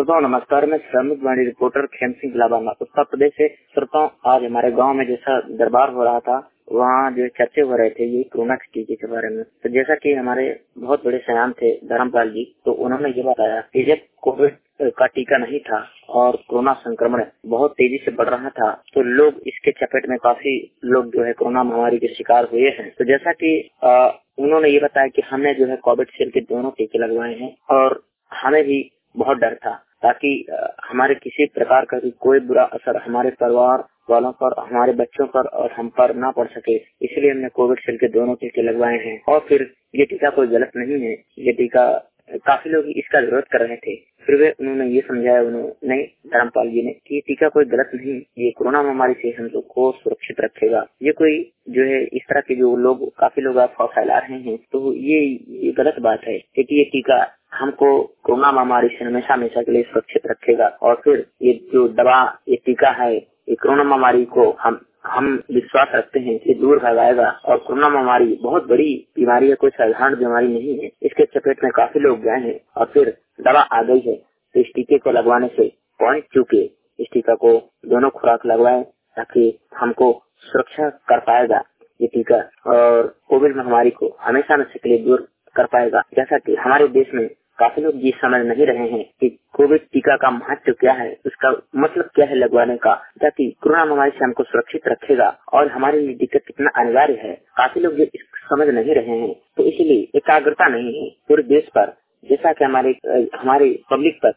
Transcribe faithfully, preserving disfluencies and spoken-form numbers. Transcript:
श्रोताओं नमस्कार, मैं श्रमिक वाणी रिपोर्टर खेम सिंह लाबाना उत्तर प्रदेश से। श्रोताओं, आज हमारे गांव में जैसा दरबार हो रहा था, वहाँ जो चर्चे हो रहे थे ये कोरोना के टीके के बारे में। तो जैसा कि हमारे बहुत बड़े सयान थे धर्मपाल जी, तो उन्होंने ये बताया कि जब कोविड का टीका नहीं था और कोरोना संक्रमण बहुत तेजी से बढ़ रहा था, तो लोग इसके चपेट में काफी लोग जो है कोरोना महामारी के शिकार हुए हैं। तो जैसा कि आ, उन्होंने ये बताया कि हमने जो है कोविडशील्ड के दोनों टीके लगवाए हैं और हमें भी बहुत डर था ताकि हमारे किसी प्रकार का भी कोई बुरा असर हमारे परिवार वालों पर, हमारे बच्चों पर और हम पर ना पड़ सके, इसलिए हमने कोविडशील्ड के दोनों टीके लगवाए हैं। और फिर ये टीका कोई गलत नहीं है, ये टीका काफी लोग इसका विरोध कर रहे थे, फिर वे उन्होंने ये समझाया उन्होंने धर्मपाल जी ने कि टीका कोई गलत नहीं, ये कोरोना महामारी से हम लोग को सुरक्षित रखेगा। ये कोई जो है इस तरह के जो लोग काफी लोग अफवाह फैला रहे हैं, तो ये, ये गलत बात है क्योंकि ये टीका हमको कोरोना महामारी से हमेशा हमेशा के लिए सुरक्षित रखेगा। और फिर ये जो दवा, ये टीका है, ये कोरोना महामारी को हम हम विश्वास रखते हैं कि दूर भगाएगा। और कोरोना महामारी बहुत बड़ी बीमारी है, कोई साधारण बीमारी नहीं है। इसके चपेट में काफी लोग गए हैं और फिर दवा आ गई है, तो इस टीके को लगवाने से पॉइंट चूके इस टीका को दोनों खुराक लगवाए ताकि हमको सुरक्षा कर पाएगा ये टीका और कोविड महामारी को हमेशा हमेशा के लिए दूर कर पाएगा। जैसा कि हमारे देश में काफी लोग ये समझ नहीं रहे हैं कि कोविड टीका का महत्व क्या है, उसका मतलब क्या है लगवाने का, ताकि कोरोना महामारी से हमको सुरक्षित रखेगा और हमारे लिए टीका कितना अनिवार्य है। काफी लोग ये समझ नहीं रहे हैं, तो इसलिए एकाग्रता नहीं है पूरे देश पर, जैसा कि हमारे हमारे पब्लिक पर